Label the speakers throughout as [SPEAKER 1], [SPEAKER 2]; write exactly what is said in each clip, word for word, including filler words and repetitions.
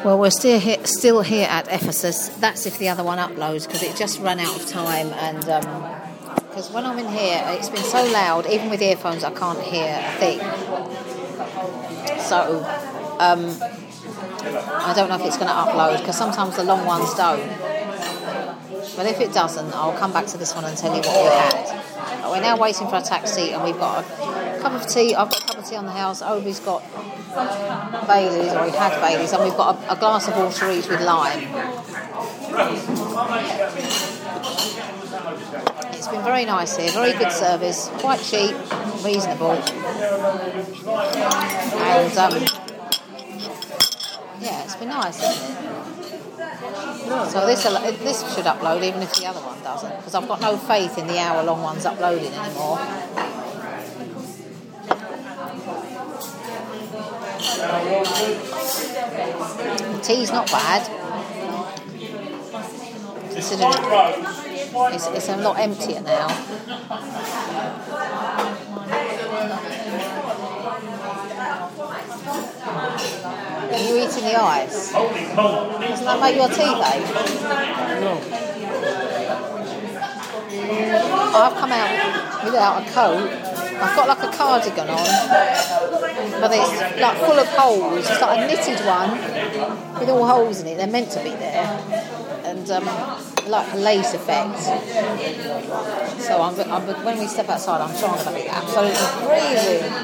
[SPEAKER 1] Well, we're still here, still here at Ephesus. That's if the other one uploads, because it just ran out of time. And because um, when I'm in here, it's been so loud, even with earphones, I can't hear a thing. So um, I don't know if it's going to upload, because sometimes the long ones don't. But if it doesn't, I'll come back to this one and tell you what we had. But we're now waiting for a taxi, and we've got a cup of tea. I've got a cup of tea on the house. Obi's got Baileys, or he had Baileys, and we've got a, a glass of water each with lime. It's been very nice here, very good service, quite cheap, reasonable, and um, yeah, it's been nice, isn't it? So this this should upload even if the other one doesn't, because I've got no faith in the hour-long ones uploading anymore. The tea's not bad, considering it's, it's a lot emptier now. Are you eating the ice? Doesn't that make your tea, babe?
[SPEAKER 2] No.
[SPEAKER 1] I've come out without a coat. I've got like a cardigan on, but it's like full of holes. It's like a knitted one with all holes in it. They're meant to be there, and um, like a lace effect. So I'm, I'm, when we step outside, I'm sure I'm going to be absolutely freezing.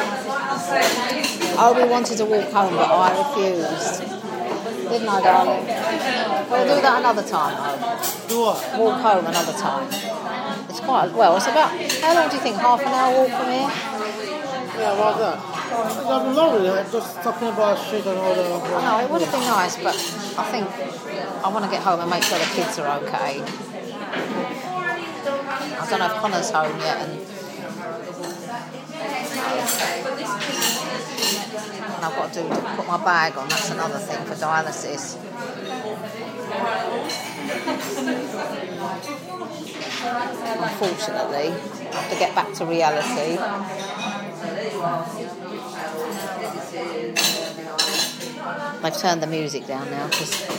[SPEAKER 1] Oh, we wanted to walk home, but I refused. Didn't I, darling? We'll do that another time, though.
[SPEAKER 2] Do what?
[SPEAKER 1] Walk home another time. It's quite, well, it's about, how long do you think? Half an hour walk from here?
[SPEAKER 2] Yeah, about that. I'm lonely, just talking about shit and all that.
[SPEAKER 1] No, it would have been nice, but I think I want to get home and make sure the kids are okay. I don't know if Connor's home yet, and, and I've got to do, put my bag on. That's another thing for dialysis. Unfortunately, I have to get back to reality. They've turned the music down now because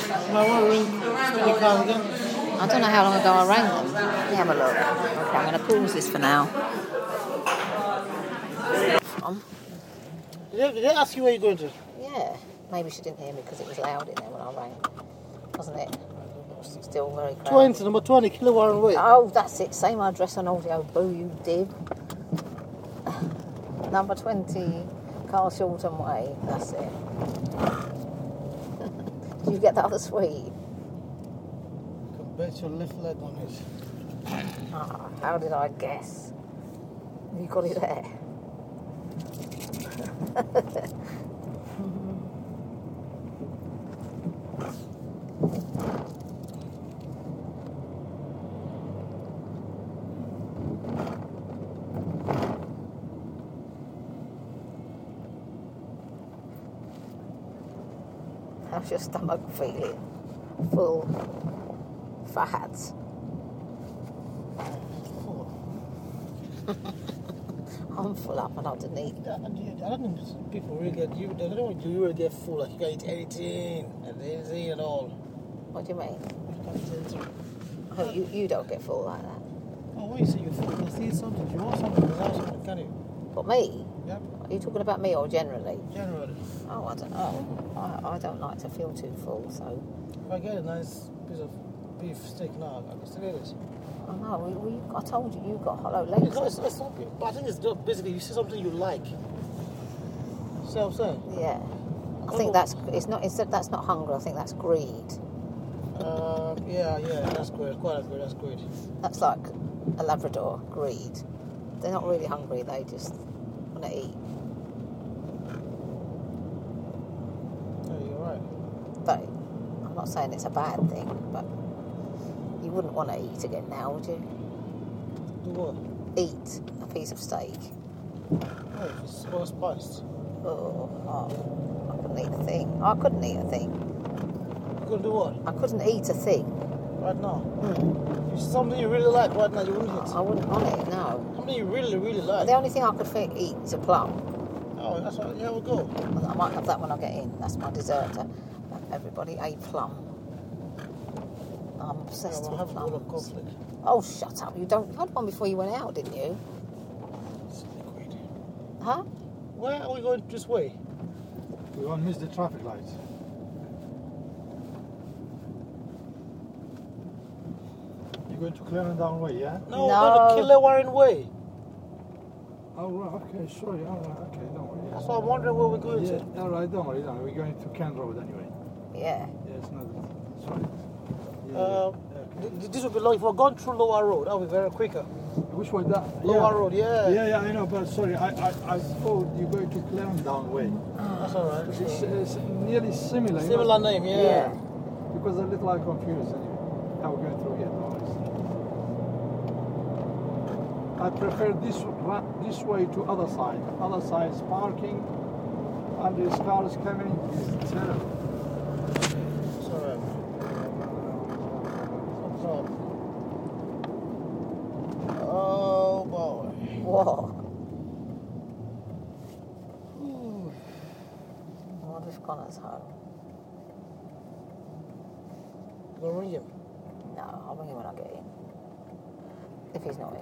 [SPEAKER 1] I don't know how long ago I rang them. Let me have a look. Okay, I'm going to pause this for now. Um,
[SPEAKER 2] Did they, did they ask you where you're going to?
[SPEAKER 1] yeah, maybe she didn't hear me because it was loud in there when I rang, wasn't it? Still very crowded.
[SPEAKER 2] twenty, number twenty, Killer Warren Way.
[SPEAKER 1] Oh, that's it. Same address on audio. Boo, you dib. Number twenty, Carl Shorten Way. That's it. Did you get the other sweet?
[SPEAKER 2] You can bet your left leg on it.
[SPEAKER 1] Oh, how did I guess? You got it there. How's your stomach feeling? Full? Fat? I'm full up and underneath.
[SPEAKER 2] I don't think people really get you. They don't want you really get full. Like you can eat anything and anything at all.
[SPEAKER 1] What do you mean?
[SPEAKER 2] You can't eat anything.
[SPEAKER 1] Oh, you, you don't get full like that.
[SPEAKER 2] Oh, wait, so you're full. You see something. If you want something, you have something, can you?
[SPEAKER 1] What, me?
[SPEAKER 2] Yep.
[SPEAKER 1] Are you talking about me or generally?
[SPEAKER 2] Generally.
[SPEAKER 1] Oh, I don't know. I, I don't like to feel too full, so...
[SPEAKER 2] If I get a nice piece of beef steak now, I can still eat it.
[SPEAKER 1] I know, we, we, I told you, you've got hollow legs.
[SPEAKER 2] It's not, it's, it's not, but I think it's just basically you see something you like. See what I'm saying?
[SPEAKER 1] Yeah. I think that's, it's not, instead that's not hunger, I think that's greed.
[SPEAKER 2] Uh, yeah, yeah, that's great. Quite good, that's great.
[SPEAKER 1] That's like a Labrador, greed. They're not really hungry, they just want to eat.
[SPEAKER 2] Yeah, you're right.
[SPEAKER 1] But I'm not saying it's a bad thing, but you wouldn't want to eat again now, would you?
[SPEAKER 2] Do what?
[SPEAKER 1] Eat a piece of steak.
[SPEAKER 2] Oh, it's well spiced.
[SPEAKER 1] Oh, oh, I couldn't eat a thing. I couldn't eat a thing.
[SPEAKER 2] You couldn't do what?
[SPEAKER 1] I couldn't eat a thing.
[SPEAKER 2] Right now?
[SPEAKER 1] Mm.
[SPEAKER 2] It's something you really like right now, you wouldn't eat.
[SPEAKER 1] I wouldn't want it, no.
[SPEAKER 2] Something you really, really like.
[SPEAKER 1] The only thing I could think, eat is a plum.
[SPEAKER 2] Oh, that's right. Yeah, we'll go.
[SPEAKER 1] I might have that when I get in. That's my dessert. everybody a plum. I'm obsessed
[SPEAKER 2] I'll
[SPEAKER 1] with
[SPEAKER 2] have a bowl of
[SPEAKER 1] plums.
[SPEAKER 2] cornflakes.
[SPEAKER 1] Oh, shut up! You don't. You had one before you went out, didn't you?
[SPEAKER 2] It's liquid.
[SPEAKER 1] Huh?
[SPEAKER 2] Where are we going this way?
[SPEAKER 3] We won't miss the traffic lights. You're going to Clarendon Way, yeah?
[SPEAKER 2] No,
[SPEAKER 1] No.
[SPEAKER 2] we're going to Killewarren Way.
[SPEAKER 3] Oh, right, okay, sorry, all right, okay, don't worry.
[SPEAKER 2] That's why I'm wondering where we're going
[SPEAKER 3] Yeah,
[SPEAKER 2] to.
[SPEAKER 3] all right, don't worry, don't worry. We're going to Kent Road anyway.
[SPEAKER 1] Yeah.
[SPEAKER 3] Yeah, it's not, sorry. Yeah,
[SPEAKER 2] Um,
[SPEAKER 3] yeah, okay.
[SPEAKER 2] th- This would be long. If we're going through Lower Road, that would be very quicker.
[SPEAKER 3] Which way that?
[SPEAKER 2] Lower
[SPEAKER 3] yeah.
[SPEAKER 2] Road, yeah.
[SPEAKER 3] Yeah, yeah, I know, but sorry, I, I, I thought you're going to Clarendon Way.
[SPEAKER 2] That's all right.
[SPEAKER 3] It's, it's nearly similar. you
[SPEAKER 2] Similar
[SPEAKER 3] know,
[SPEAKER 2] name, yeah.
[SPEAKER 1] Yeah.
[SPEAKER 3] because a little I confused anyway. How we're going through here, honestly. I prefer this ra- this way to other side. Other side is parking, and these cars coming is terrible.
[SPEAKER 2] It's all right. No problem. Oh, boy.
[SPEAKER 1] Whoa. What if Connor's home?
[SPEAKER 2] You gonna ring him?
[SPEAKER 1] No, I'll ring him when I get in. If he's not in.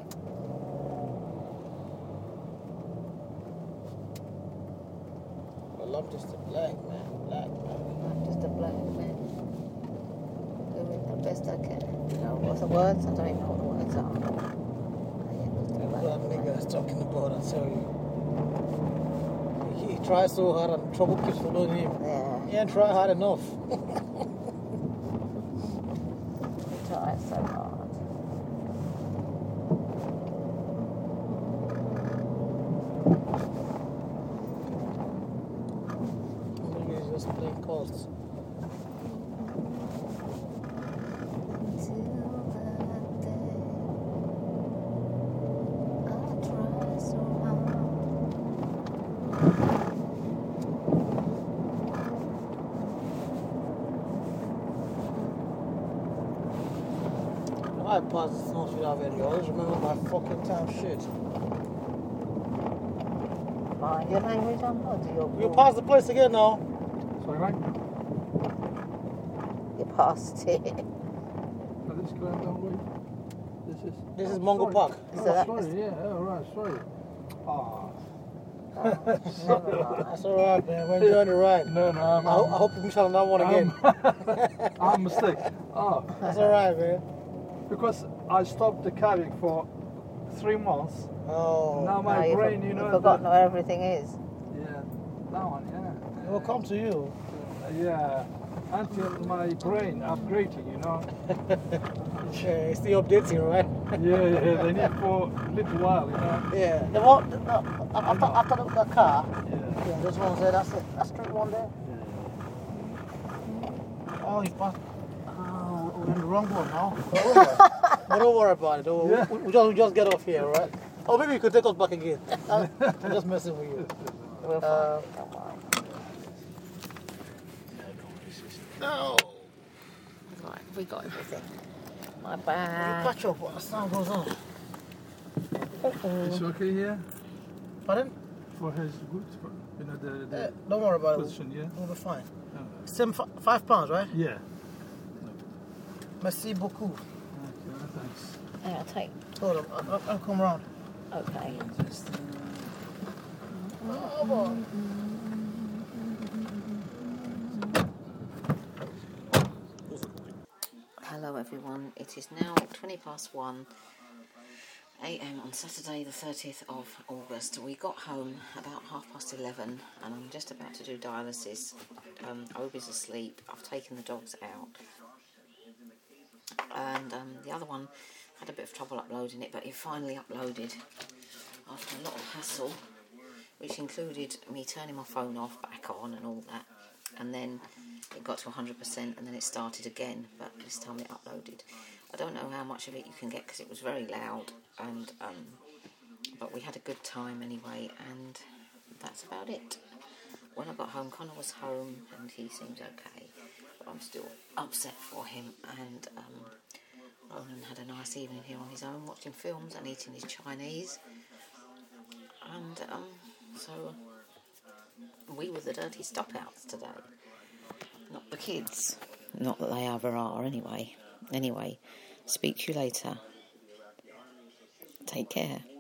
[SPEAKER 2] Well, I'm just a black man. Black man.
[SPEAKER 1] I'm just a black man. Doing the best I can. You know, what's the words? I don't even know what the words are. I am just a
[SPEAKER 2] That
[SPEAKER 1] black
[SPEAKER 2] black
[SPEAKER 1] man.
[SPEAKER 2] nigga is talking about, I tell you. He, he tries so hard and trouble keeps following him.
[SPEAKER 1] Yeah.
[SPEAKER 2] He ain't try hard enough.
[SPEAKER 1] He tries so hard.
[SPEAKER 2] Maybe he's just playing cards.
[SPEAKER 1] Until that day, I try so hard.
[SPEAKER 2] I passed this house without any. I always remember my fucking town shit.
[SPEAKER 1] Mind your language, I'm not your
[SPEAKER 2] You pass the place again now.
[SPEAKER 3] Sorry, mate.
[SPEAKER 1] You passed it.
[SPEAKER 3] No, this is Clarendon Way. This is.
[SPEAKER 2] This is
[SPEAKER 3] oh,
[SPEAKER 2] Mongo
[SPEAKER 3] sorry.
[SPEAKER 2] Park.
[SPEAKER 1] So
[SPEAKER 3] Oh,
[SPEAKER 1] that-
[SPEAKER 3] sorry, yeah, oh, right, sorry. Ah.
[SPEAKER 1] Never mind.
[SPEAKER 2] That's alright, man. We're enjoying the ride.
[SPEAKER 3] No, no, I'm,
[SPEAKER 2] I, ho- I hope you miss out on that one again.
[SPEAKER 3] I'm, I'm mistake. Oh,
[SPEAKER 2] That's alright, man.
[SPEAKER 3] because I stopped the carrying for three months.
[SPEAKER 2] Oh.
[SPEAKER 3] Now my
[SPEAKER 1] No, you've
[SPEAKER 3] brain,
[SPEAKER 1] for-
[SPEAKER 3] you know.
[SPEAKER 1] You've forgotten
[SPEAKER 3] the-
[SPEAKER 1] where everything is.
[SPEAKER 3] Yeah, that one, yeah.
[SPEAKER 2] It will come to you.
[SPEAKER 3] Uh, yeah, until my brain upgrading, you know.
[SPEAKER 2] Yeah, it's still updating, right?
[SPEAKER 3] Yeah, yeah, they need for a little while, you know.
[SPEAKER 2] Yeah. The one, the, no, after, after the, the car,
[SPEAKER 3] Yeah.
[SPEAKER 2] yeah, this one there, that's it. That's straight one there.
[SPEAKER 3] yeah.
[SPEAKER 2] Oh, you passed. Oh, we're in the wrong one now. But don't worry about it. Don't,
[SPEAKER 3] Yeah.
[SPEAKER 2] we, we, just, we just get off here, right? Oh, maybe you could take us back again. I'm just messing with you.
[SPEAKER 1] We'll
[SPEAKER 2] Uh,
[SPEAKER 1] find it, don't worry.
[SPEAKER 2] no.
[SPEAKER 1] Right, we got everything. My
[SPEAKER 2] You
[SPEAKER 1] bag.
[SPEAKER 2] catch up what the sound goes on.
[SPEAKER 3] It's okay here
[SPEAKER 2] Pardon?
[SPEAKER 3] for his goods, for, you know, the, the
[SPEAKER 2] Uh, don't worry about it.
[SPEAKER 3] position, yeah?
[SPEAKER 2] We'll be fine.
[SPEAKER 3] Uh,
[SPEAKER 2] Seven, fi- five pounds, right?
[SPEAKER 3] yeah.
[SPEAKER 2] Merci beaucoup.
[SPEAKER 3] Okay, thanks.
[SPEAKER 1] Yeah, I'll take.
[SPEAKER 2] Hold on, I'll, I'll come round.
[SPEAKER 1] Okay.
[SPEAKER 2] Oh, boy.
[SPEAKER 1] Hello everyone, it is now twenty past one a m on Saturday the thirtieth of August. We got home about half past eleven and I'm just about to do dialysis. Um, Obi's asleep, I've taken the dogs out and um, the other one had a bit of trouble uploading it, but it finally uploaded after a lot of hassle, which included me turning my phone off, back on and all that, and then it got to one hundred percent and then it started again, but this time it uploaded. I don't know how much of it you can get because it was very loud, and um, but we had a good time anyway, and that's about it. When I got home, Connor was home and he seems okay, but I'm still upset for him, and um, Ronan had a nice evening here on his own, watching films and eating his Chinese, and um, so we were the dirty stop-outs today. Not the kids. Not that they ever are, anyway. Anyway, speak to you later. Take care.